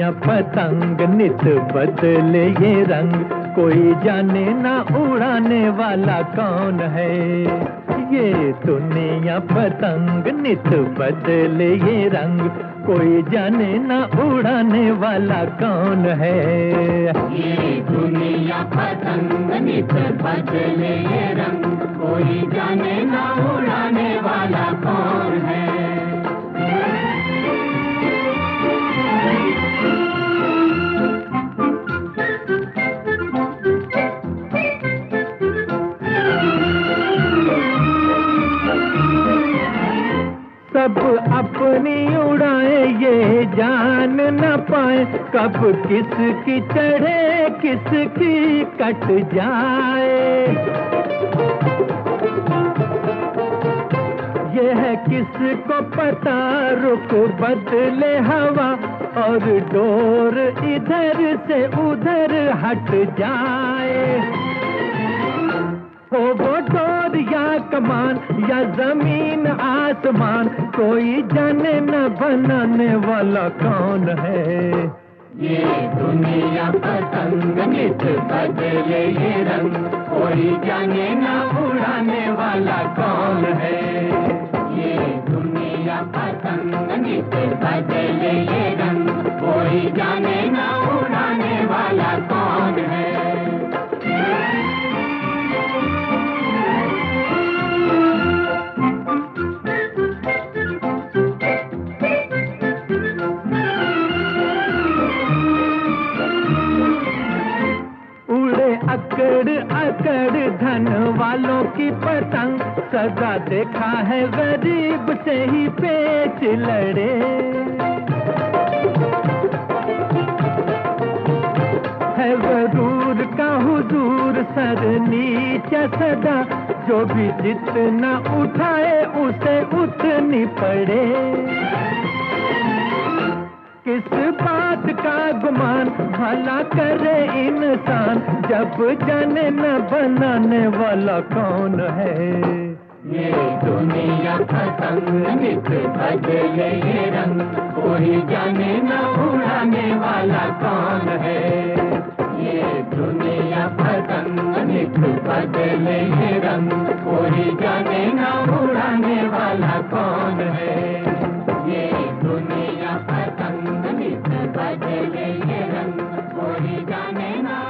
दुनिया पतंग नित बदले ये रंग, कोई जाने ना उड़ाने वाला कौन है। ये दुनिया पतंग नित बदले ये रंग, कोई जाने ना उड़ाने वाला कौन है। ये दुनिया पतंग नित बदले ये रंग, कोई जाने ना उड़ाने वाला कौन है। सब अपनी उड़ाए ये जान न पाए, कब किसकी चढ़े किसकी कट जाए। ये है किसको पता रुख बदले हवा, और डोर इधर से उधर हट जाए। हो वो डोर या कमान या जमीन आसमान, कोई जाने न बनाने वाला कौन है। ये दुनिया पतंग नित बदले ये रंग, कोई जाने न उड़ाने वाला कौन है। ये दुनिया पतंग नित बदले ये रंग, कोई जाने न उड़ाने वाला कौन है। अकड़ अकड़ धन वालों की पतंग, सदा देखा है गरीब से ही पेच लड़े। है गरूर का हुजूर सर नीचे सदा, जो भी जितना उठाए उसे उतनी पड़े। किस बात का गुमान भला करे इंसान, जब जाने न बनाने वाला कौन है। ये दुनिया पतंग नित बदले ये रंग, कोई जाने न उड़ाने वाला कौन है। ये दुनिया पतंग नित बदले ये रंग, कोई जाने न उड़ाने वाला कौन है। ये दुनिया पतंग नित बदले ये रंग, कोई जाने ना